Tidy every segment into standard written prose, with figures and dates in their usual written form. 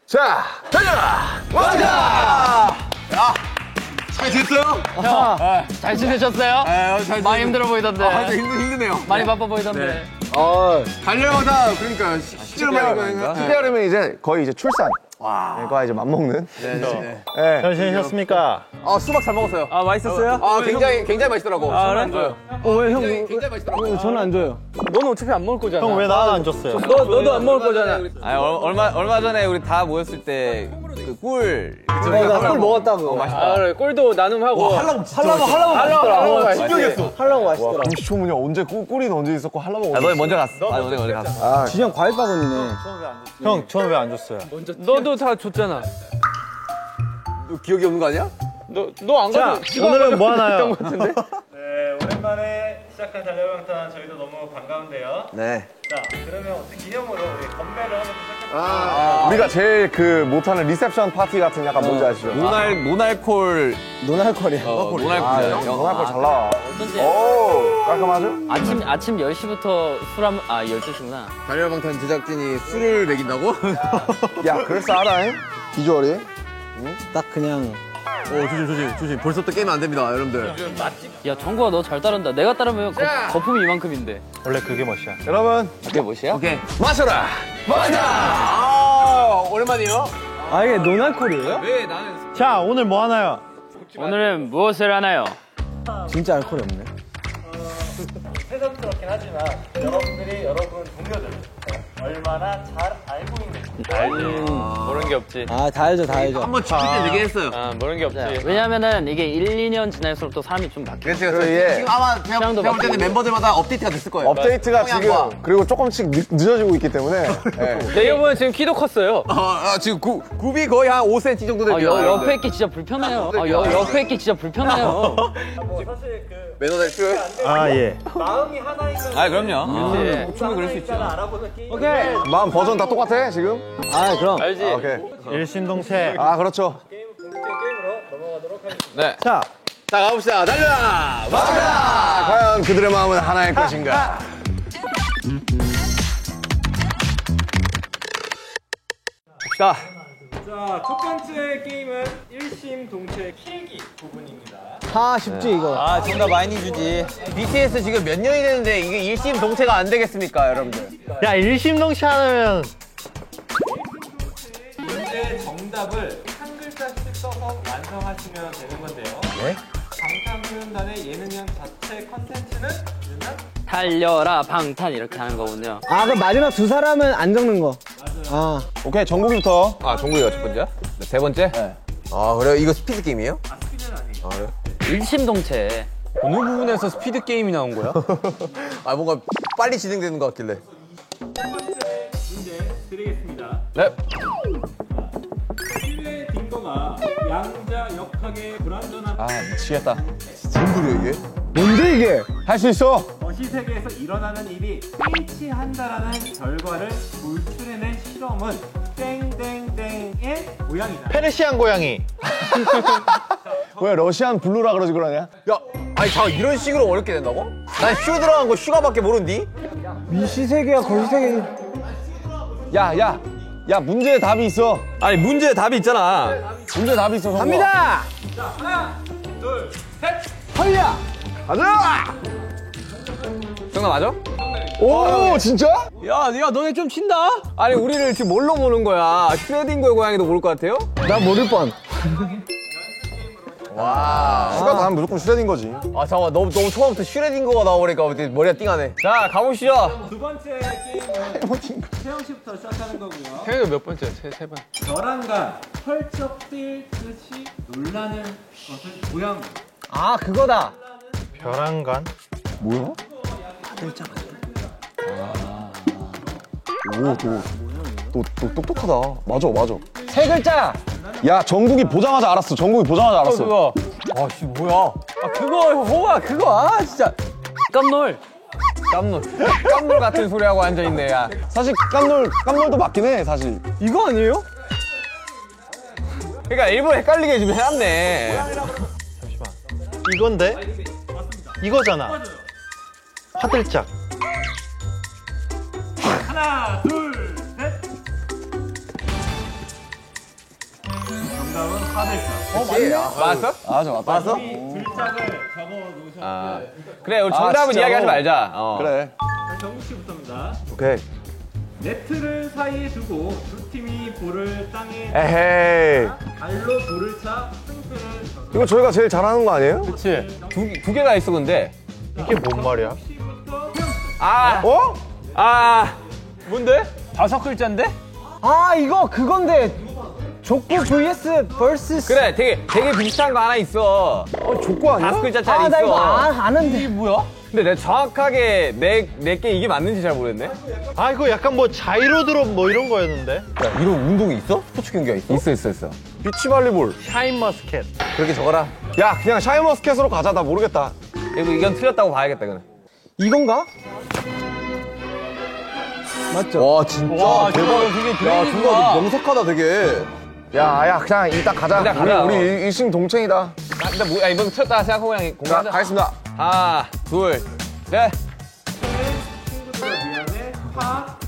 자, 달려라! 왕자! 야, 잘 됐어요? 잘 지내셨어요? 잘 많이 힘들어 보이던데. 힘드네요. 많이 바빠 보이던데. 달려마다 그러니까 시기하려면 이제 거의 이제 출산. 와. 거의 이제 맘먹는. 네. 잘 지내셨습니까? 수박 잘 먹었어요. 아, 맛있었어요? 굉장히 맛있더라고. 아, 안 줘요. 왜 형? 굉장히 맛있더라고. 저는 안 줘요. 너는 어차피 안 먹을 거잖아. 형 왜 나는 안 줬어요? 너도 안 먹을 거잖아. 아니, 얼마 전에 우리 다 모였을 때 그 꿀. 나꿀 먹었다고. 맛있다. 그래, 꿀도 나눔하고. 하려고 맛있더라. 하려고 맛있더라. 공시초문이 언제 꿀이는 언제 있었고 하려면 아, 너희 먼저 갔어. 너희 갔어. 지금 과일 바구니네. 형 저는 왜 안 줬어요? 너도 다 줬잖아. 너 기억이 없는 거 아니야? 너 안 가서 오늘은 뭐 하나요? 네, 오랜만에 시작한 달려방탄 저희도 너무 반가운데요. 네. 자, 그러면 기념으로 우리 건배를 하면서 시작해볼까요? 우리가 제일 그 못하는 리셉션 파티 같은 약간 뭔지 아시죠? 노날콜. 노날콜이야. 노날콜이야. 노날콜 잘 나와. 오, 깔끔하죠? 아침 10시부터 술 한번, 12시구나. 달려방탄 제작진이 술을 먹인다고? 야, 그럴싸하다잉? 비주얼이? 딱 그냥. 조심. 벌써 또 깨면 안 됩니다, 여러분들. 야, 정구야, 너 잘 따른다. 내가 따르면 거품이 이만큼인데. 원래 그게 멋이야. 여러분, 그게 뭐야? 오케이. 마셔라! 오랜만이에요? 아, 이게 노날콜이에요? 자 오늘 뭐 하나요? 오늘은 무엇을 하나요? 진짜 알콜이 없네. 새삼스럽긴 하지만 여러분들이 여러분 동료들 얼마나 잘 알고 있는지 모르는 게 없지. 아, 다 알죠. 한번 죽을 때 얘기했어요. 모르는 게 없지. 왜냐면은 이게 1, 2년 지날수록 또 사람이 좀 바뀌어. 그래서 예. 지금 아마 제가 취향도 볼 때는 바뀌고. 멤버들마다 업데이트가 됐을 거예요. 업데이트가 지금 성향과. 그리고 조금씩 늦어지고 있기 때문에 대여분은 지금 키도 컸어요. 지금 굽이 거의 한 5cm 정도 됩니다. 옆에 있기 진짜 불편해요. 옆에 있기 진짜 불편해요. 뭐 사실 그 매너들 필요해? 아 예. 마음이 하나인 건 아, 그럼요. 충분히 그럴 수 있죠. 알아보는 게임. 오케이. 마음 버전 다 똑같아 지금? 아, 그럼. 알지? 오케이. 일심동체. 아 그렇죠. 본격적인 게임으로 넘어가도록 하겠습니다. 네. 자, 자, 가봅시다. 달려라! 과연 그들의 마음은 하나일 것인가? 자, 자, 첫 번째 게임은 일심동체 필기 부분입니다. 쉽지, 이거. 아, 정답 많이 주지. BTS 지금 몇 년이 됐는데 이게 일심동체가 안 되겠습니까, 여러분들? 야 일심동체 하면 문제 정답을 한 글자씩 써서 완성하시면 되는 건데요. 네? 방탄소년단의 예능형 자체 컨텐츠는 달려라 방탄 이렇게 하는 거군요. 아, 그럼 마지막 두 사람은 안 적는 거. 아. 오케이 정국이부터. 종국이가 첫 번째야? 네, 세 번째? 아, 그래요? 이거 스피드 게임이에요? 일심동체. 어느 부분에서 스피드 게임이 나온 거야? 아, 뭔가 빨리 진행되는 것 같길래. 첫 번째 문제 드리겠습니다. 네. 실내 딩거가 양자 역학의 불완전한 미치겠다. 뭔 소리야, 이게? 뭔데, 이게? 할 수 있어. 거시 세계에서 일어나는 일이 일치한다라는 결과를 도출해낸 실험은 땡땡땡의 모양이다. 페르시안 고양이. 왜 러시안 블루라 그러지 그러냐? 야, 아니, 이런 식으로 어렵게 된다고? 난 슈 들어간 거 슈가밖에 모른디? 미시세계야, 거시세계. 야 문제에 답이 있어. 아니, 문제에 답이 있잖아. 문제에 답이 있어. 갑니다! 헐야! 가자. 정답 맞아? 오 진짜? 야, 너네 좀 친다? 아니, 우리를 지금 뭘로 보는 거야? 슈레딩거의 고양이도 모를 것 같아요? 나 모를 뻔. 슈가 나면 무조건 슈레딩 거지. 아, 잠깐만. 너무 처음부터 슈레딩거가 나와버리니까 머리가 띵하네. 자, 가보시죠. 두 번째 게임은 태영 씨부터 시작하는 거고요. 태영이가 몇 번째야? 세 번. 벼랑간 펄쩍 뛸 듯이 놀라는 것을 모양. 아, 그거다. 벼랑간? 뭐야? 오, 똑똑하다. 맞아. 세 글자. 야, 정국이 보자마자 알았어. 그거. 아, 씨, 뭐야. 그거, 호가, 그거. 진짜. 깜놀. 깜놀 같은 소리 하고 앉아있네, 야. 사실 깜놀도 맞긴 해, 사실. 이거 아니에요? 그러니까 일부러 헷갈리게 해주면 해놨네. 이건데? 이거잖아. 화들짝. 하나, 둘, 셋. 정답은 화들짝. 맞았어? 아, 저 맞다. 글자를 적어 놓으셨는데 그래, 우리 정답은 진짜로? 이야기하지 말자. 그래. 정국 씨부터입니다. 오케이. 네트를 사이에 두고 두 팀이 볼을 땅에 에헤이. 발로 볼을 차 승패를 정해. 이거 저희가 제일 잘하는 거 아니에요? 그치. 두 개나 있어, 근데. 이게 뭔 말이야? 시부터 어? 뭔데? 5글자인데? 아, 이거 그건데. 족구 vs vs. 그래, 되게 비슷한 거 하나 있어. 족구 아니야? 5글자짜리 아, 나 있어. 이거 아는데. 이게 뭐야? 근데 내가 정확하게 내게 이게 맞는지 잘 모르겠네. 아 이거 약간 뭐 자이로드롭 뭐 이런 거였는데. 야, 이런 운동이 있어? 스포츠 경기가 있어? 있어. 비치발리볼. 샤인머스켓. 그렇게 적어라. 야, 그냥 샤인머스켓으로 가자. 나 모르겠다. 이건 틀렸다고 봐야겠다, 그냥. 이건가? 맞죠? 와, 진짜 와, 대박. 저거 되게 야, 비밀이구나. 중간 명석하다, 되게. 야, 그냥 이따 가자. 일단 가자. 우리 일심동체이다. 근데 뭐야, 이번 틀렸다 생각하고 그냥 자, 공부하자. 가겠습니다. 하나, 둘, 셋. 친구들의 미안해 파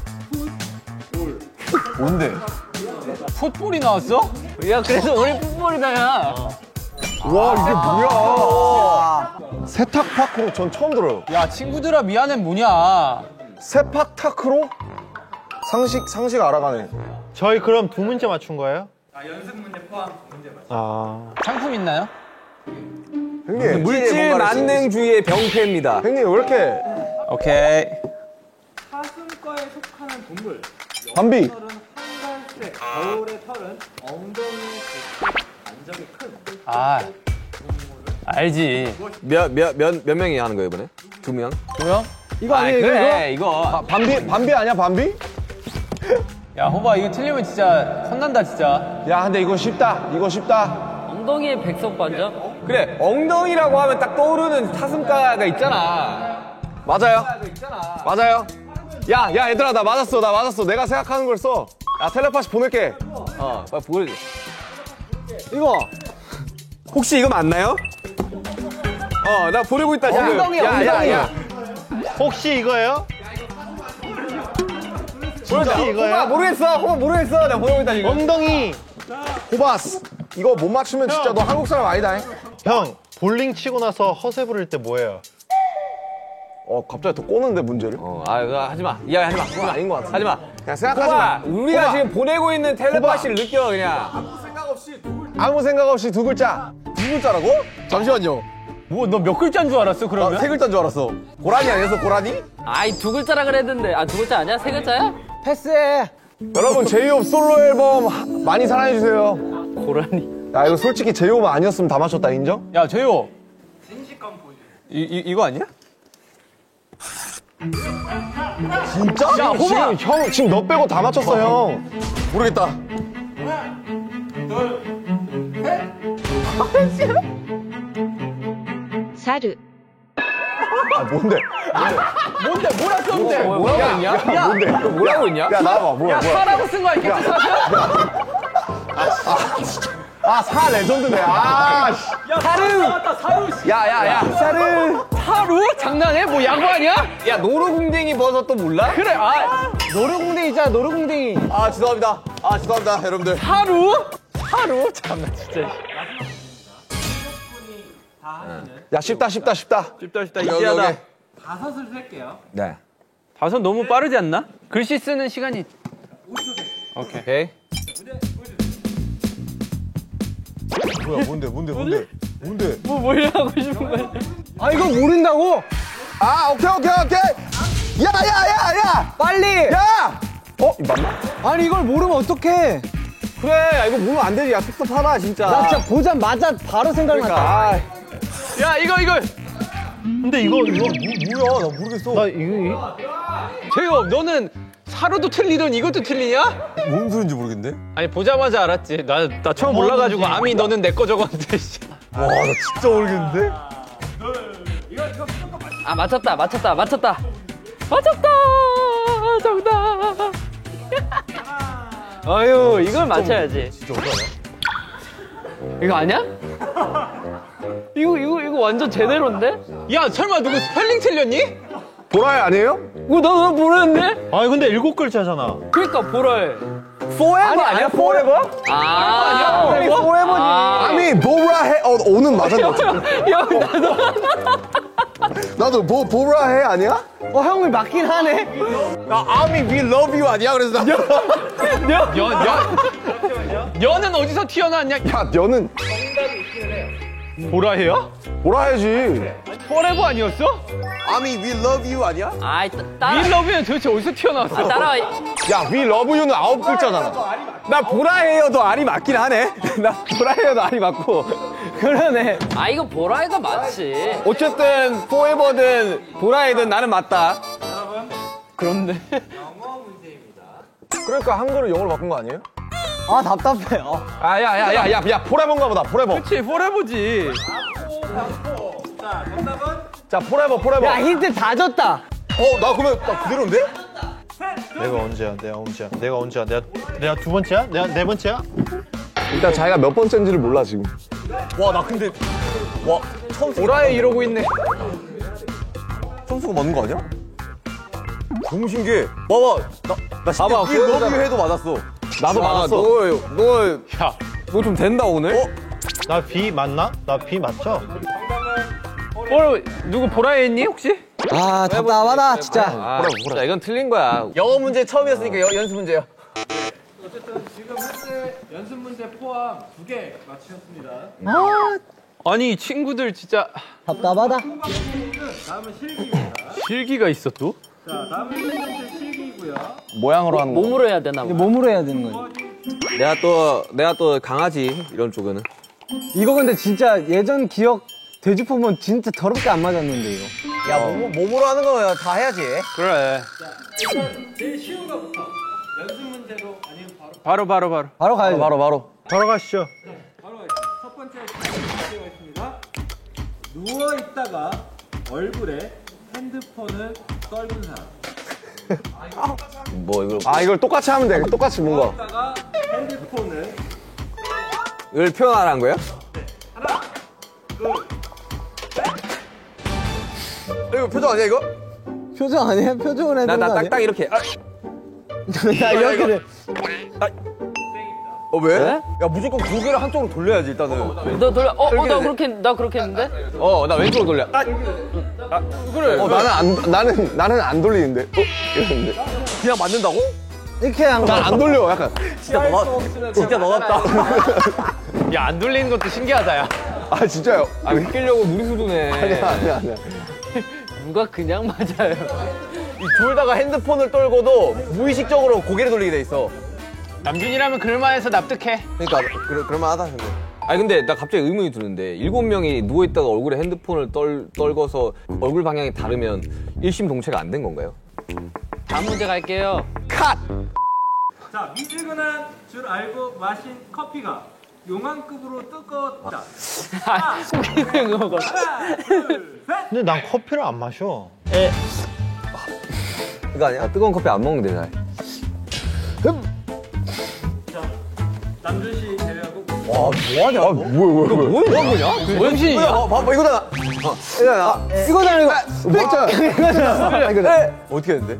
뭔데? 풋볼이 나왔어? 야, 그래서 우리 풋볼이다, 야. 와, 이게 뭐야? 세탁파크로 전 처음 들어요. 야, 친구들아, 미안해, 뭐냐. 세팍타크로? 상식 알아가네. 저희 그럼 2문제 맞춘 거예요? 연습 문제 포함 문제 맞죠? 아. 상품 있나요? 형님, 물질 만능주의의 병폐입니다. 형님, 왜 이렇게. 오케이. 사슴과에 속하는 동물. 밤비. 털은 한갈색, 겨울의 털은 엉덩이의 객 안정이 큰. 아, 알지. 몇 명이 하는 거예요, 이번에? 2명? 2명? 이거 아니에요, 그래, 이거. 밤비 아니야, 밤비? 야, 호바, 이거 틀리면 진짜 혼난다, 진짜. 야, 근데 이거 쉽다. 엉덩이에 백석 반점? 그래, 엉덩이라고 하면 딱 떠오르는 사슴가가 있잖아. 맞아요. 맞아요. 야, 얘들아, 나 맞았어. 내가 생각하는 걸 써. 야, 텔레파시 보낼게. 빨리 보여줘. 이거. 혹시 이거 맞나요? 나 보내고 있다, 지금. 엉덩이, 야. 혹시 이거예요? 보여줘. 혹시 이거예요? 호바 모르겠어. 내가 보내고 있다, 지금. 엉덩이. 호바스. 이거 못 맞추면 진짜 너 한국 사람 아니다. 형 볼링 치고 나서 허세 부를 때 뭐예요? 갑자기 더 꼬는데, 문제를? 이거 하지 마. 이야기 하지 마. 그건 아닌 것 같아. 하지 마. 그냥 생각하지 마. 호바, 우리가 호바. 지금 보내고 있는 텔레파시를 느껴, 그냥. 아무 생각 없이 두 글자. 두 글자라고? 잠시만요. 뭐, 너 몇 글자인 줄 알았어, 그러면? 세 글자인 줄 알았어. 고라니 아니었어, 고라니? 아이, 2글자라 그랬는데. 아, 2글자 아니야? 3글자야? 패스해. 여러분, 제이홉 솔로 앨범 많이 사랑해주세요. 고라니. 야, 이거 솔직히 제이홉 아니었으면 다 맞췄다, 인정? 야, 재호. 진실감 보여줘. 이거 아니야? 진짜? 야, 호바! 지금 너 빼고 다 맞췄어, 형. 모르겠다. 사르 아, 뭔데? 뭐라 썼는데? 뭐라고 했냐? 야, 뭔데? 뭐라고 했냐? 야, 나와봐, 뭐야. 사라고 쓴 거 아니겠지, 사실? 아, 사 레전드네. 아, 씨. 야, 사르. 사루? 장난해? 뭐 야구 아니야? 야, 노루궁뎅이 버섯도 몰라? 그래, 노루궁뎅이 있잖아, 노루궁뎅이. 아, 죄송합니다, 여러분들. 사루? 사루? 참나, 진짜. 야, 쉽다. 쉽다, 이지하다. 다섯을 셀게요. 네. 다섯 너무 빠르지 않나? 글씨 쓰는 시간이. 오케이. 뭐야, 뭔데? 뭘 하고 싶은 거야? 아, 이거 모른다고? 아, 오케이. 야! 빨리! 야! 이거 맞나? 아니, 이걸 모르면 어떡해. 그래, 야, 이거 모르면 안 되지. 야, 섭섭하다, 진짜. 나 진짜 보자마자 바로 생각났다. 아, 야, 이거. 근데 이거 뭐야, 나 모르겠어. 나 이거 재호, 너는 사루도 틀리던 이것도 틀리냐? 뭔 소린지 모르겠는데? 아니, 보자마자 알았지. 나 처음 몰라가지고 암이 너는 내 거 적었는데. 씨. 와, 나 진짜 모르겠는데? 아, 맞췄다. 정답. 아유, 이걸 맞춰야지. 진짜 어떡하냐? 이거 아니야? 이거 완전 제대로인데? 야, 설마 누구 스펠링 틀렸니? 보라야 아니에요? 너 모르는데? 아니 근데 7글자잖아. 그러니까 보라해. Forever 아니야? Forever? 아, 아니, Forever지. 아니 보라해 오는 맞았는데. 형 나도. 나도 보라해 아니야? 형이 맞긴 하네. 나 아미 we love you 아니야? 그래서 나 연은 어디서 튀어나왔냐? 야 너는 보라해요? 보라해지. 포레버 아니었어? 아미 we love you 아니야? 아이 따라. 밀러브는 도대체 어디서 튀어나왔어? 따라. 야 We Love You는 9글자잖아. 나 보라해요도 알이 맞긴 하네. 나 보라해요도 알이 맞고. 그러네. 아 이거 보라해가 맞지. 어쨌든 Forever든 보라해든 나는 맞다. 그런데. 그러니까 한글을 영어로 바꾼 거 아니에요? 아, 답답해. 야 포레버인가 보다. 포레버. 그치 포레버지. 자 포레버. 야, 힌트 다 줬다. 나 그러면 나 그대로인데? 내가 언제야? 내가 두 번째야? 내가 네 번째야? 일단 자기가 몇 번째인지를 몰라 지금. 와 나 근데 와 처음 보라해 이러고 있네. 선수가 맞는 거 아니야? 너무 신기해. 봐봐 나 진짜 봐봐, we love you 해도 맞았어. 나도 맞았어. 너 좀 된다 오늘. 나 B 맞나? 나 B 맞죠? 누구 보라해 했니 혹시? 아, 답답하다, 진짜. 아, 자, 이건 틀린 거야. 영어 문제 처음이었으니까 연습 문제요. 어쨌든 지금 현재 연습 문제 포함 2개 맞추셨습니다. 아니 친구들 진짜 답답하다. 다음은 실기입니다. 실기가 있어 또? 자, 다음은 현재 실기이고요. 모양으로 하는 거. 몸으로 해야 되나 봐. 몸으로 해야 되는 거지. 내가 또 강하지 이런 쪽에는. 이거 근데 진짜 예전 기억 되짚어보면 진짜 더럽게 안 맞았는데, 이거. 야 몸으로 하는 거 다 해야지. 그래. 일단 제일 쉬운 거부터 연습 문제로 아니면 바로 바로. 바로 가야죠. 바로 가시죠. 바로 가겠습니다. 첫 번째 문제가 있습니다. 누워 있다가 얼굴에 핸드폰을 떨군 사람. 뭐 이걸 이걸 똑같이 하면 돼. 똑같이 뭔가. 있다가 핸드폰을 이걸 표현하라는 거예요? 이거 표정 아니야 이거? 표정 아니야? 표정을 해야 나 되는 거 아니야? 딱딱 이렇게. 나 이렇게 돼. 왜? 야 무조건 고개를 한쪽으로 돌려야지 일단은. 너 돌려. 나 그렇게 했는데? 나 왼쪽으로 돌려. 나는 안 돌리는데. 이러는데. 그냥 맞는다고? 이렇게 한 거. 난 안 돌려. 약간. 진짜 너같다. 야 안 돌리는 것도 신기하다 야. 아 진짜요? 아, 웃기려고 무리수두네. 아니야. 누가 그냥 맞아요. 이 둘 다가 핸드폰을 떨고도 무의식적으로 고개를 돌리게 돼 있어. 남준이라면 그럴만해서 납득해. 그러니까 그럴만하다 근데. 아니 근데 나 갑자기 의문이 드는데 7명이 누워있다가 얼굴에 핸드폰을 떨궈서 얼굴 방향이 다르면 일심동체가 안 된 건가요? 다음 문제 갈게요. 자, 미지근한 줄 알고 마신 커피가 용왕급으로 뜨겁다. 웃기는 거 먹어. 하나, 둘, 셋. 근데 난 커피를 안 마셔. 이거 아니야? 뜨거운 커피 안 먹는데 잘. 자, 남준 씨 제외하고 와 뭐하냐? 뭐야? 원신이야? 봐봐 이거잖아. 이거잖아, 이거. 어떻게 했는데?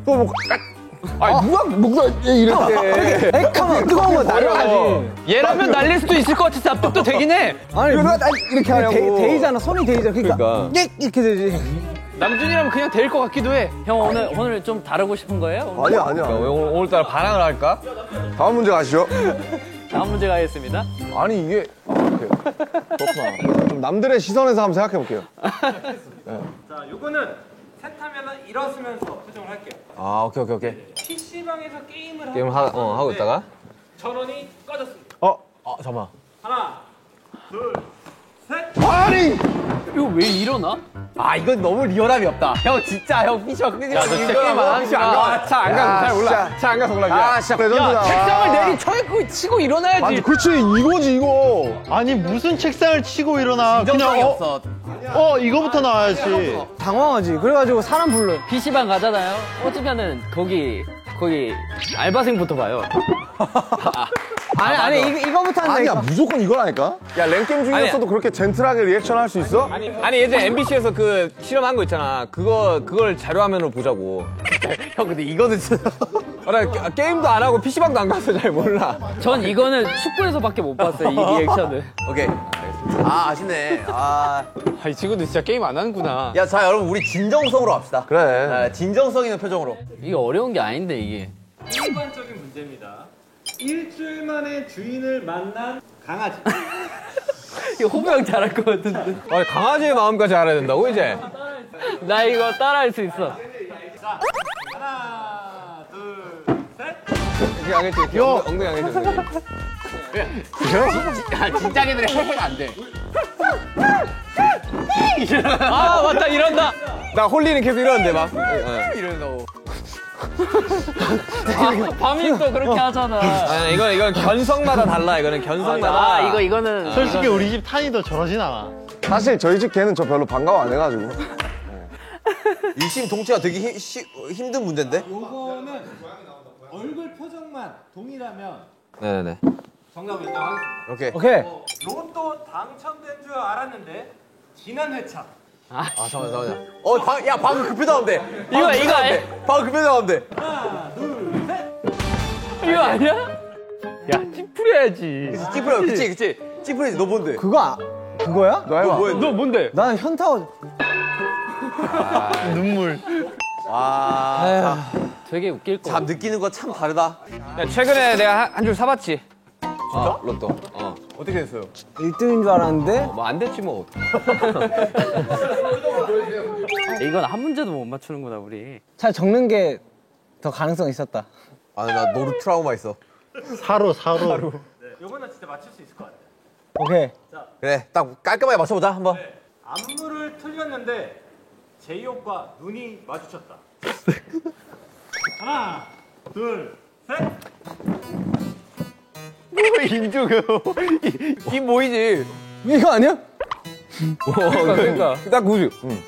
누가 이렇게. 액하면 뜨거운 거 날아가지. 얘라면 날릴 수도 있을 것 같아서 납득도 되긴 해. 아니, 이렇게 하냐고. 데이잖아, 손이 데이잖아. 그러니까. 이렇게 되지. 남준이라면 그냥 될 것 같기도 해. 형 오늘 좀 다르고 싶은 거예요? 아니야. 그러니까 오늘따라 반항을 할까? 다음 문제 가시죠. 다음 문제 가겠습니다. 아니 이게 그렇구나. 좀 남들의 시선에서 한번 생각해 볼게요. 자, 요거는 세타면은 일어서면서 표정을 할게요. 아 오케이. PC방에서 게임을 게임을 하고 있다가 전원이 꺼졌습니다. 잠깐만. 하나, 둘, 셋. 아니 이거 왜 일어나? 아 이건 너무 리얼함이 없다. 형 진짜 형 피셔 끄지 마. 너 진짜 게임 안 하는구나. 차안 가서 잘 몰라. 차 안 가서 몰라. 아 진짜 레전드다. 책상을 내리쳐있고 치고 일어나야지. 아니 그렇지 이거지 이거. 아니 무슨 책상을 치고 일어나. 정성이 그냥 없어. 이거부터 나와야지. 당황하지. 그래가지고 사람 불러. PC방 가잖아요. 어쩌면은 거기 알바생부터 봐요. 아니 이거부터 한다. 아니야, 무조건 이거라니까? 야, 랭게임 중이었어도 그렇게 젠틀하게 리액션 할 수 있어? 아니 예전에 MBC에서 그 실험한 거 있잖아. 그걸 자료화면으로 보자고. 형 근데 이거는 진짜. 나 게임도 안 하고 PC방도 안 가서 잘 몰라. 전 이거는 축구에서밖에 못 봤어요, 이 리액션을. 오케이. 아쉽네. 이 친구들 진짜 게임 안 하는구나. 야, 자 여러분 우리 진정성으로 합시다. 그래. 진정성 있는 표정으로. 이게 어려운 게 아닌데, 이게. 일반적인 문제입니다. 일주일 만에 주인을 만난 강아지. 이거 호병 잘할 것 같은데. 아니, 강아지의 마음까지 알아야 된다고 이제? 나 이거 따라할 수 있어. 하나, 둘, 셋. 이렇게 하겠지. 엉덩이 하겠지. 진짜 걔들이 해가 안 돼. 아, 맞다, 이런다. 나 홀리는 계속 이러는데 막. 이러는다고. 밤이 또 그렇게 하잖아. 아니, 이건 견성마다 달라. 이거는 견성마다. 이거는. 솔직히 우리 집 탄이도 저러진 않아. 사실 저희 집 개는 저 별로 반가워 안 해가지고. 일심동체가 되게 힘든 문제인데? 요거는 얼굴 표정만 동일하면 네네네. 정답을 인정하겠습니다. 오케이. 오케이. 로또 당첨된 줄 알았는데 지난 회차. 잠깐만. 야, 방금 그 표정 하면 돼. 이거 방금 그 표정 하면 돼. 하나, 둘, 셋. 이거 아니야? 야, 찌푸려야지. 찌푸려, 그치. 찌푸려지, 너 뭔데? 그거야? 너 해봐. 너 뭔데? 나는 현타워. 눈물. 되게 웃길 거. 참 느끼는 거 참 다르다. 야, 최근에 내가 한 줄 사봤지. 진짜? 로또. 어떻게 됐어요? 1등인 줄 알았는데 뭐 안 됐지 뭐. 이건 한 문제도 못 맞추는구나, 우리. 잘 적는 게 더 가능성 있었다. 나 노루 트라우마 있어. 사로. 요거는 진짜 맞출 수 있을 것 같아요. 오케이. 그래, 딱 깔끔하게 맞춰보자, 한번. 안무를 틀렸는데 제이 오빠 눈이 마주쳤다. 하나, 둘, 셋. 이 뭐이지? 이거 아니야? 그러니까. 딱 구주.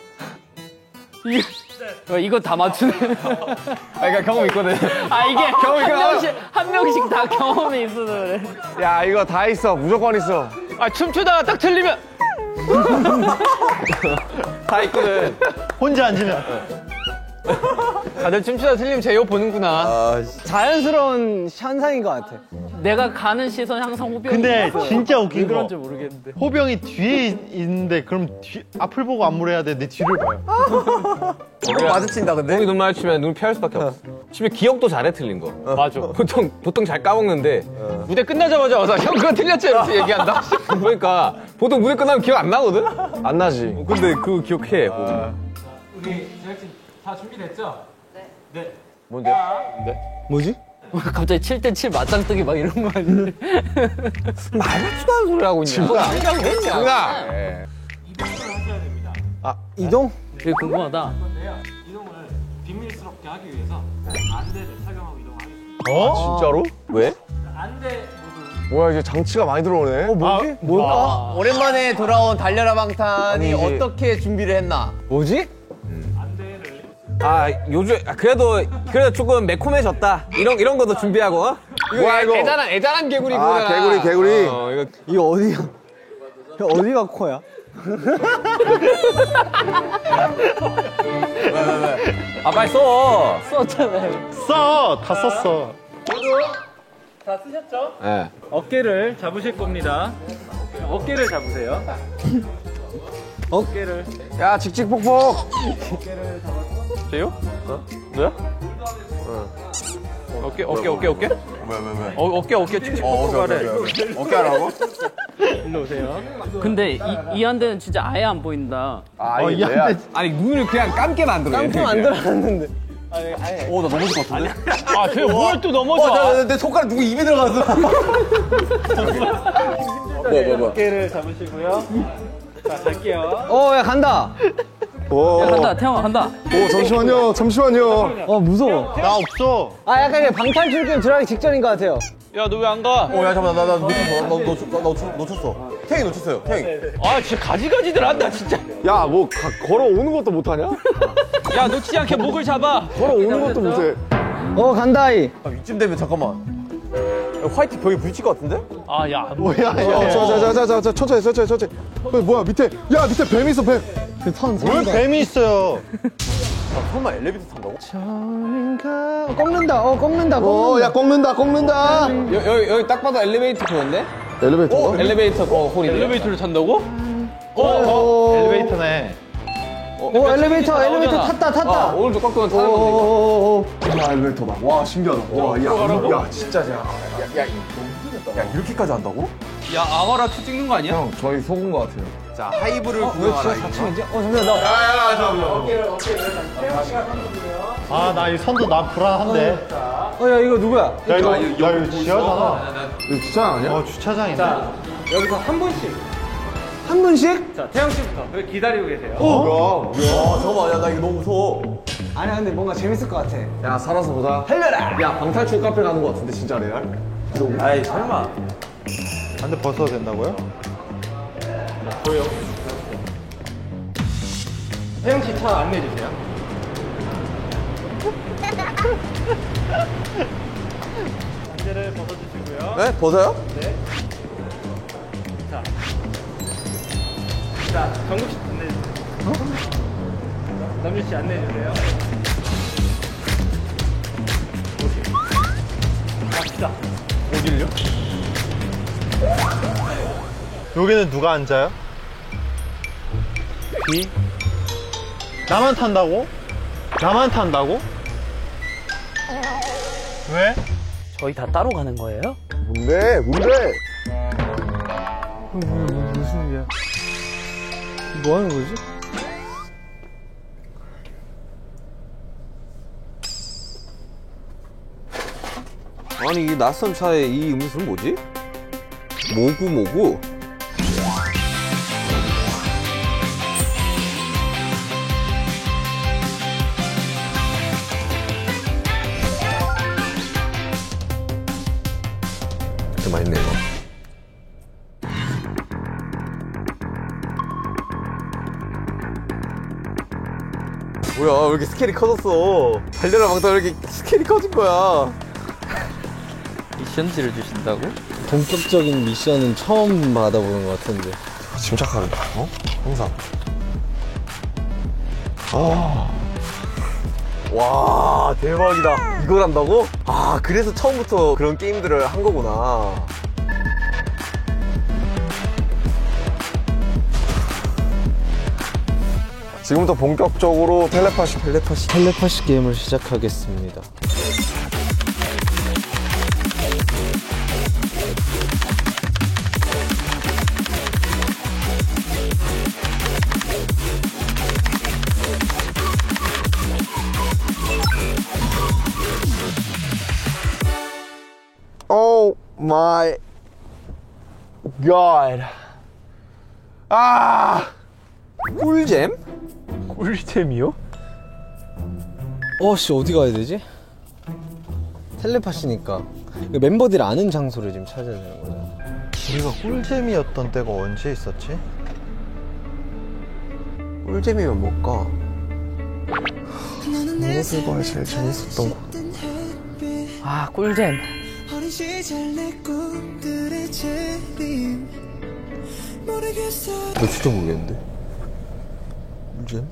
이거 다 맞추네. 그러니까 경험 있거든. 이게 한 명씩 다 경험이 있어서 그래. 야, 이거 다 있어. 무조건 있어. 춤추다가 딱 틀리면. 다 있거든. 혼자 앉으면. 다들 춤추다 틀리면 제이홉 보는구나. 자연스러운 현상인 것 같아. 내가 가는 시선 항상 호병이 근데 있어. 진짜 웃긴 왜 거. 그런지 모르겠는데. 호병이 뒤에 있는데 그럼 앞을 보고 안무를 해야 돼. 내 뒤를 봐요. 마주친다, 근데? 형이 눈 마주치면 눈을 피할 수밖에 없어. 심지어 기억도 잘해 틀린 거. 맞아. 보통 잘 까먹는데. 무대 끝나자마자 와서 형 그거 틀렸지? 이렇게 얘기한다. 그러니까 보통 무대 끝나면 기억 안 나거든. 안 나지. 근데 그거 기억해. 우리 제작진 다 준비됐죠? 네. 뭔데? 뭐지? 갑자기 7대7 맞짱 뜨기 막 이런 거 아니야? 말같지도 않은 소리 하고 있냐? 누나. 이동을 하셔야 됩니다. 이동? 되게 궁금하다. 그런데요, 이동을 비밀스럽게 하기 위해서 안대를 착용하고 이동하겠습니다. 진짜로? 왜? 안대 모두 뭐야, 이제 장치가 많이 들어오네. 뭐지? 뭘까? 오랜만에 돌아온 달려라 방탄이 아니지. 어떻게 준비를 했나? 뭐지? 안대를 요즘 그래도 조금 매콤해졌다. 이런 것도 준비하고. 뭐야, 이거? 애잔한 개구리 그거잖아. 개구리. 이거 이거 어디야? 이거 어디가 코야? 빨리 써. 썼잖아요. 다 썼어. 다 쓰셨죠? 네. 어깨를 잡으실 겁니다. 어깨를 잡으세요. 어깨를 야, 칙칙폭폭. 제요? 너야? 어깨. 왜? 어깨 축축 하래. 어깨 하라고? 일로 오세요. 근데 이 안대는 진짜 아예 안 보인다. 이게 내야. 아니 눈을 그냥 감게 만들어. 깜짝 안 들어갔는데. 나 넘어질 것 같은데? 쟤 뭘 또 넘어져? 내 손가락 누구 입에 들어갔어. 뭐. 어깨를 잡으시고요. 자, 갈게요. 야 간다. 오, 간다, 태영아 간다. 잠시만요. 무서워. 나 없어. 약간 이게 방탈출 게임 들어가기 직전인 것 같아요. 야, 너 왜 안 가? 야, 잠깐만, 나 놓쳤어. 태형이 놓쳤어요, 태형이. 진짜 가지가지들 한다, 진짜. 야, 뭐 걸어오는 것도 못하냐? 야, 놓치지 않게 목을 잡아. 걸어오는 것도 못해. 간다이. 이쯤 되면 잠깐만. 화이트 벽에 부딪힐 것 같은데? 아, 야. 자, 천천히. 뭐야, 밑에 뱀 있어, 뱀. 왜 뱀이 있어요? 설마 엘리베이터 탄다고? 꺾는다. 야, 꺾는다. 여기 딱 봐도 엘리베이터 그건데? 엘리베이터? 엘리베이터 홀인데? 엘리베이터를 탄다고? 엘리베이터네. 엘리베이터 탔다. 오른쪽 꺾으면 타는 건데. 야, 엘리베이터다. 와, 신기하다. 와, 야, 진짜, 야, 이렇게까지 한다고? 야, 아가라 2 찍는 거 아니야? 형, 저희 속은 것 같아요. 자, 하이브를 구경하라. 이거. 잠시만, 나. 아, 나 이 선도 나 불안한데. 야, 이거 누구야? 야, 이거 지하잖아. 이거 주차장 아니야? 주차장인데. 여기서 한 분씩. 한 분씩? 자, 태영 씨부터. 여기 기다리고 계세요. 잠깐만, 야, 나 이거 너무 무서워. 아니야, 근데 뭔가 재밌을 것 같아. 야, 살아서 보자. 달려라! 야, 방탈출 카페 가는 것 같은데, 진짜 레알? 아이, 설마. 근데 벗어도 된다고요? 태영 씨 차 안내해 주세요. 안대를 벗어주시고요. 네? 벗어요? 자, 정국 씨 안내해 주세요. 남준 씨 안내해 주세요. 갑시다. 어딜요? 여기는 누가 앉아요? B? 나만 탄다고? 나만 탄다고? 왜? 저희 다 따로 가는 거예요? 뭔데? 무슨 일이야? 뭐 하는 거지? 아니, 이 낯선 차에 이 음료수는 뭐지? 모구? 진짜 맛있네, 이거. 뭐야, 왜 이렇게 스케일이 커졌어? 달려라 방탄 왜 이렇게 스케일이 커진 거야? 미션지를 주신다고? 본격적인 미션은 처음 받아보는 것 같은데. 침착하게, 어? 항상. 와, 대박이다. 이걸 한다고? 아, 그래서 처음부터 그런 게임들을 한 거구나. 지금부터 본격적으로 텔레파시 게임을 시작하겠습니다. Oh my god. 아! 꿀잼? 꿀잼이요? 씨, 어디 가야 되지? 텔레파시니까. 멤버들이 아는 장소를 지금 찾아야 되는 거잖아. 우리가 꿀잼이었던 때가 언제 있었지? 꿀잼이면 뭘까? 무엇을 봐야 제일 재밌었던 곳. 아, 꿀잼. 나 진짜 모르겠는데. 꿀잼?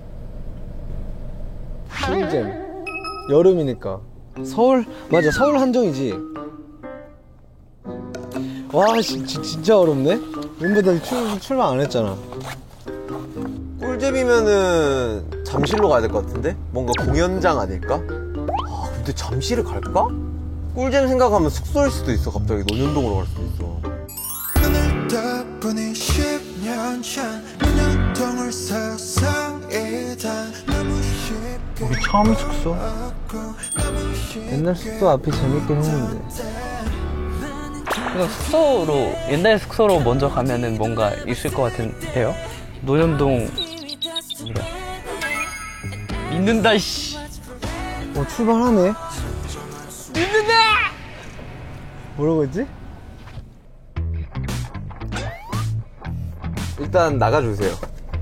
꿀잼. 여름이니까. 서울? 맞아, 서울 한정이지. 와, 진짜 어렵네? 멤버들 출발 안 했잖아. 꿀잼이면은 잠실로 가야 될 것 같은데? 뭔가 공연장 아닐까? 아, 근데 잠실을 갈까? 꿀잼 생각하면 숙소일 수도 있어. 갑자기 논현동으로 갈 수도 있어. 덕분에 10년 전 논현동을 서서이다 너무 쉽게 우리 처음 숙소? 옛날 숙소 앞이 재밌긴 했는데. 그냥 숙소로, 옛날 숙소로 먼저 가면은 뭔가 있을 것 같은데요? 노현동. 뭐야. 믿는다, 씨. 출발하네. 믿는다! 뭐라고 했지? 일단 나가주세요.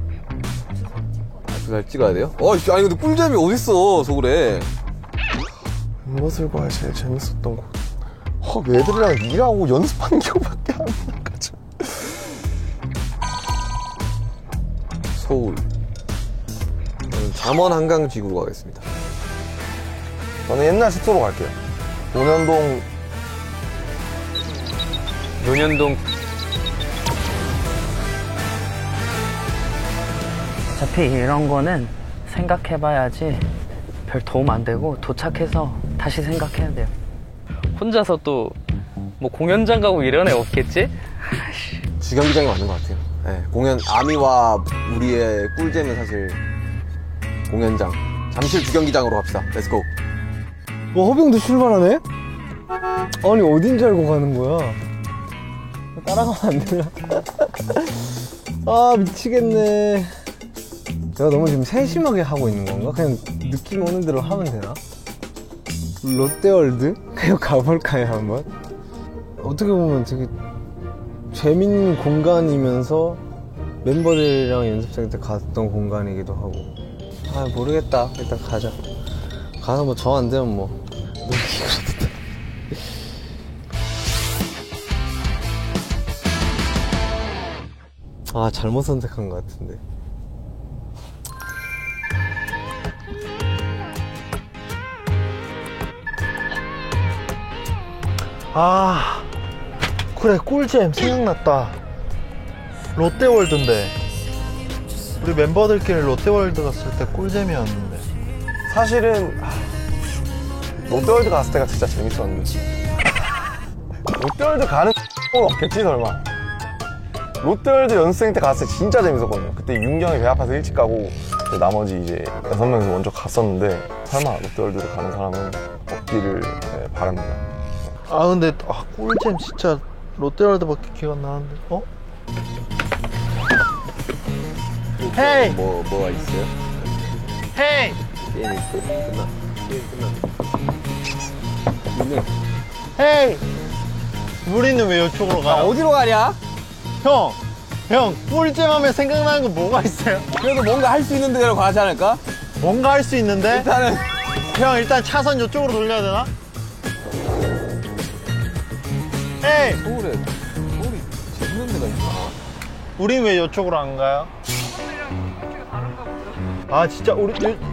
잘 찍어야 돼요? 아니 근데 꿀잼이 어딨어, 서울에. 무엇을 봐야 제일 재밌었던 곳. 애들이랑 일하고 연습하는 경우밖에 안 나가지고. 서울. 저는 잠원 한강지구로 가겠습니다. 저는 옛날 숙소로 갈게요. 논현동. 논현동. 어차피 이런 거는 생각해봐야지 별 도움 안 되고 도착해서 다시 생각해야 돼요. 혼자서 또 뭐 공연장 가고 이런 애 없겠지? 주경기장이 맞는 것 같아요. 네, 공연 아미와 우리의 꿀잼은 사실 공연장. 잠실 주경기장으로 갑시다. 렛츠고. 허병도 출발하네? 아니 어딘지 알고 가는 거야? 따라가면 안 되나? 아 미치겠네. 제가 너무 지금 세심하게 하고 있는 건가? 그냥 느낌 오는 대로 하면 되나? 롯데월드? 그냥 가볼까요 한번? 어떻게 보면 되게 재밌는 공간이면서 멤버들이랑 연습생 때 갔던 공간이기도 하고. 아 모르겠다. 일단 가자. 가서 뭐 정 안 되면 뭐 놀기라도. 아 잘못 선택한 것 같은데. 아 그래 꿀잼 생각났다. 롯데월드인데 우리 멤버들끼리 롯데월드 갔을 때 꿀잼이었는데. 사실은 롯데월드 갔을 때가 진짜 재밌었는데. 롯데월드 가는 건 없겠지 설마. 롯데월드 연습생 때 갔을 때 진짜 재밌었거든요. 그때 윤경이 배 아파서 일찍 가고 나머지 이제 6명이서 먼저 갔었는데 설마 롯데월드를 가는 사람은 없기를 바랍니다. 아 근데 꿀잼 진짜 롯데월드밖에 기억 안 나는데. 어? 헤이! 뭐가 있어요? 헤이! 게임이 끝나. 헤이! 우리는 왜 이쪽으로 가요? 어디로 가냐? 형 꿀잼 하면 생각나는 거 뭐가 있어요? 그래도 뭔가 할 수 있는 데로 가지 않을까? 뭔가 할 수 있는데? 일단은 형 일단 차선 이쪽으로 돌려야 되나? 에이! 서울이 재밌는 데가 있나? 우린 왜 이쪽으로 안 가요? 아 진짜 우리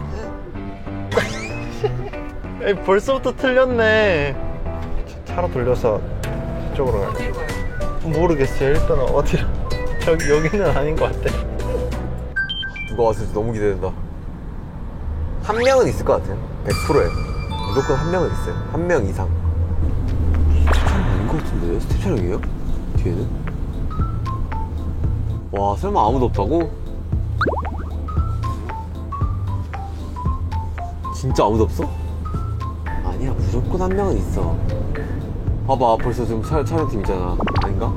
에이, 벌써부터 틀렸네. 차로 돌려서 이쪽으로 갈게요. 모르겠어요. 일단 어디로. 여기는 아닌 것 같아. 누가 왔을지 너무 기대된다. 한 명은 있을 것 같아요. 100%예요. 무조건 한 명은 있어요. 한 명 이상. 스텝 아닌 것 같은데? 스텝 촬영이에요? 뒤에는? 와, 설마 아무도 없다고? 진짜 아무도 없어? 아니야, 무조건 한 명은 있어. 봐봐, 벌써 지금 촬영팀 있잖아. 아닌가?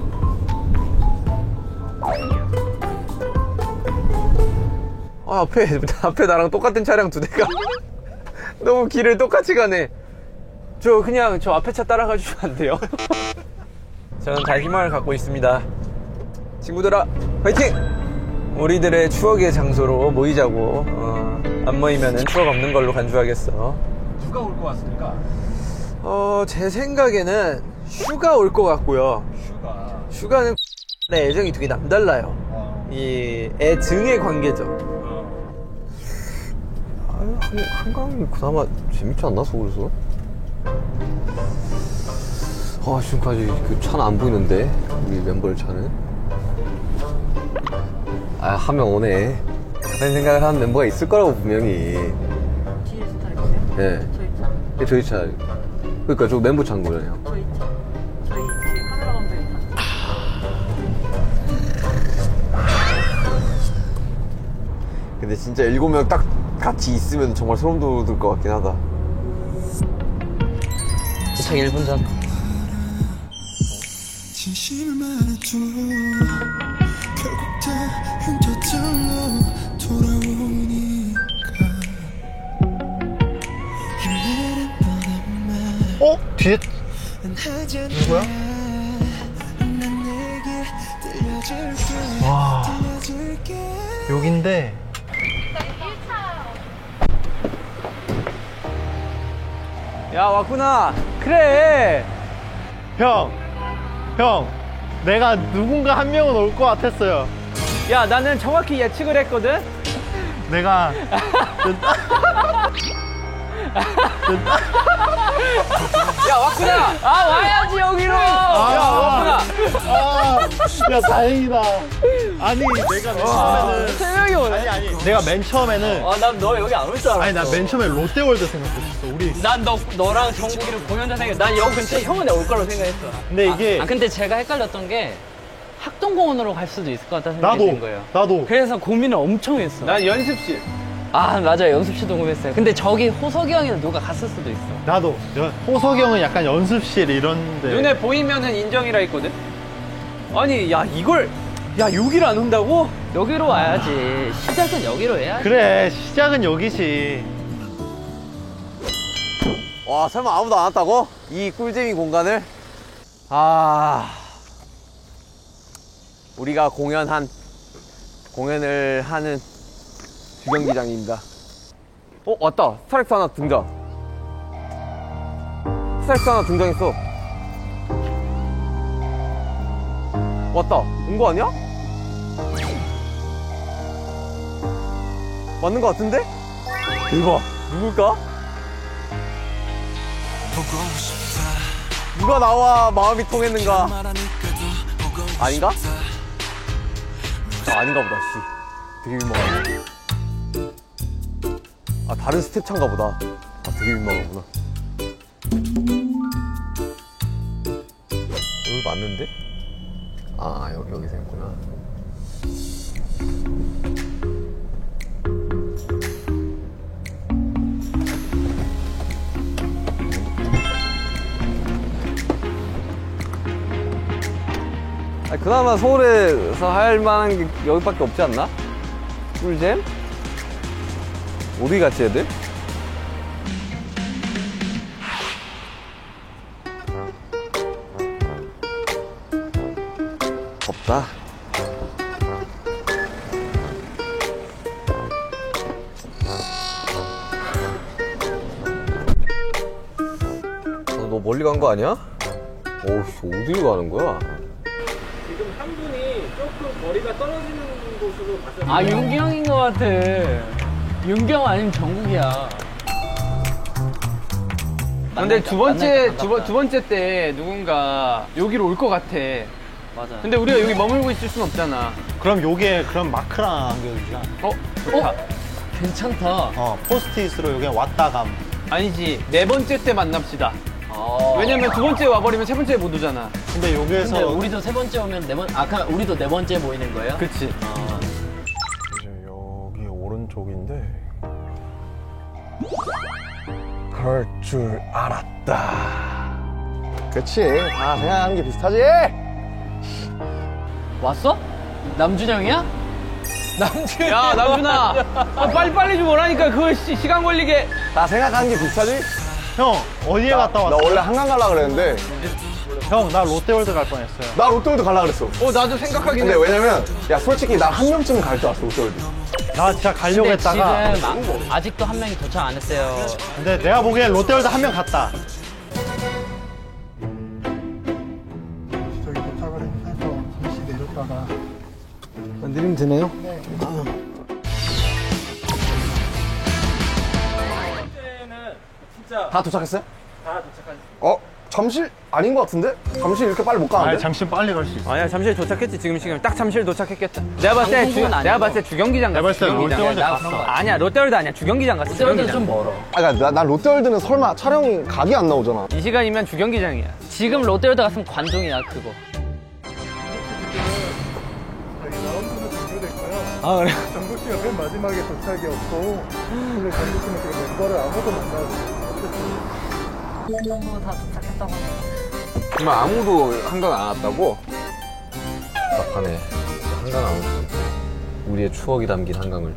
아, 앞에 나랑 똑같은 차량 2대가 너무 길을 똑같이 가네. 그냥 저 앞에 차 따라가 주시면 안 돼요? 저는 다 희망을 갖고 있습니다. 친구들아, 화이팅! 우리들의 추억의 장소로 모이자고. 안 모이면은 추억 없는 걸로 간주하겠어. 누가 올 것 같습니까? 제 생각에는 슈가 올 것 같고요. 슈가는 애정이 되게 남달라요. 이 애 등의 관계죠. 한강이 그나마 재밌지 않나, 서울에서? 지금까지 그 차는 안 보이는데, 우리 멤버의 차는. 한 명 오네. 같은 생각을 하는 멤버가 있을 거라고, 분명히. 뒤에서 타겠어요? 네. 저희 차. 저희 차. 그러니까 저 멤버 차인 거잖아요. 저희 차. 저희 뒤에 카메라 감독이 탔어요. 근데 진짜 7명 딱 같이 있으면 정말 소름 돋을 것 같긴 하다. 도착 1분 전. 진심을 말해줘. 결국 다 흉터절로 돌아오니까. 힘내는 너란 말. 뒤에 누구야? 와 여긴데. 야 왔구나. 그래. 형, 내가 누군가 한 명은 올 것 같았어요. 야, 나는 정확히 예측을 했거든? 내가 야, 왔구나! 아, 와야지, 여기로! 야, 왔구나! 야 다행이다. 아니 내가 맨 처음에는 세 명이 오네. 아니 내가 맨 처음에는 난 너 여기 안 올 줄 알았어. 아니 나 맨 처음에 롯데월드 생각했었어. 우리 난 너랑 정국이를 공연장 생각. 난 여기 근처에 형은 올 거라고 생각했어. 근데 이게 근데 제가 헷갈렸던 게 학동공원으로 갈 수도 있을 것 같다는 생각이 든 거예요. 나도 그래서 고민을 엄청 했어. 난 연습실. 아 맞아요, 연습실도 고민했어요. 근데 저기 호석이 형이나 누가 갔을 수도 있어. 나도 호석이 형은 약간 연습실 이런데 눈에 보이면은 인정이라 했거든? 아니, 야, 이걸, 야, 여기를 안 온다고? 여기로 와야지. 시작은 여기로 해야지. 그래 시작은 여기지. 와, 설마 아무도 안 왔다고? 이 꿀잼이 공간을? 아. 우리가 공연을 하는 주경기장입니다. 왔다. 스타렉스 하나 등장. 스타렉스 하나 등장했어. 왔다. 온 거 아니야? 맞는 거 같은데? 대박. 누굴까? 누가 나와 마음이 통했는가? 아닌가? 아닌가 보다. 씨, 되게 민망하네. 다른 스텝 찬가 보다. 되게 민망하구나. 여기 맞는데? 여기서 했구나. 그나마 서울에서 할 만한 게 여기밖에 없지 않나? 꿀잼? 어디 갔지, 애들? 덥다. 너 멀리 간 거 아니야? 어우씨, 어디로 가는 거야? 지금 한 분이 조금 거리가 떨어지는 곳으로 갔어요. 아 윤기 형인 것 같아. 윤기 형 아니면 정국이야. 근데 두 번째 때 누군가 여기로 올 것 같아. 맞아. 근데 우리가 여기 머물고 있을 순 없잖아. 그럼 요게 그럼 마크랑 안겨주자. 좋다. 괜찮다. 포스트잇으로 요게 왔다 감. 아니지, 네 번째 때 만납시다. 왜냐면 두 번째 와버리면 세 번째에 못 오잖아. 근데 여기에서 근데 우리도 세 번째 오면 우리도 네 번째 모이는 거예요? 그치. 이제 여기 오른쪽인데 그럴 줄 알았다. 그치, 다 생각하는 게 비슷하지? 왔어? 남준형이야? 야, 남준아. 빨리 좀 오라니까. 그거 시간 걸리게. 다 생각하는 게 비슷하지? 형 어디에 갔다 왔어? 나 원래 한강 가려고 그랬는데 형 나 롯데월드 갈 뻔했어요. 나 롯데월드 가려고 그랬어. 나도 생각하긴 근데 해. 왜냐면 야 솔직히 나 한 명쯤은 갈 줄 알았어 롯데월드. 나 진짜 가려고 근데 했다가 지금 아직도 한 명이 도착 안 했어요. 근데 내가 보기엔 롯데월드 한 명 갔다. 저기 도착을 해서 잠시 내렸다가 내리면 되나요? 다 도착했어요? 다 도착했어요. 잠실 아닌 것 같은데? 잠실 이렇게 빨리 못 가는데? 아니 잠시 빨리 갈 수 있어. 아니야, 잠실 도착했지. 지금 시간 딱 잠실 도착했겠다. 내가 봤을 때 방송국은 아니고. 주경기장 내가 갔어. 봤을 때 주경기장. 롯데월드 나 갔어. 그런 거 아니야, 롯데월드 아니야. 주경기장 갔어. 롯데월드는 주경기장. 좀 멀어. 그러니까 난 롯데월드는 설마 촬영이 각이 안 나오잖아. 이 시간이면 주경기장이야. 지금 롯데월드 갔으면 관중이야 그거. 저희 라운드는 종료됐고요. 아, 그래? 정국 씨가 맨 마지막에 도착이었고 원래 정국 씨는 그 멤버를 아무도 만나지 전부 다 도착했다고 하네요. 정말 아무도 한강 안 왔다고? 답답하네. 한강 안 왔어. 우리의 추억이 담긴 한강을.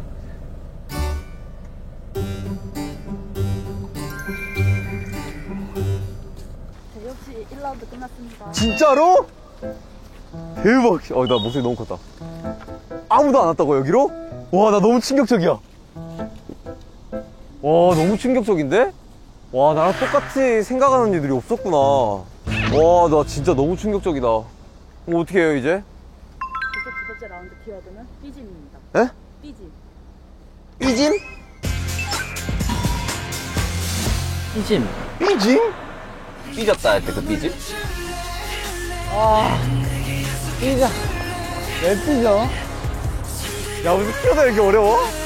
역시 1라운드 끝났습니다. 진짜로? 대박. 나 목소리 너무 컸다. 아무도 안 왔다고, 여기로? 와, 나 너무 충격적이야. 와, 너무 충격적인데? 와, 나랑 똑같이 생각하는 애들이 없었구나. 와, 나 진짜 너무 충격적이다. 어떻게 해요, 이제? 이제 두 번째 라운드 키워드는 삐짐입니다. 에? 삐짐. 삐짐? 삐짐. 삐짐? 삐졌다 할 때 그 삐짐? 야, 무슨 키워드 이렇게 어려워?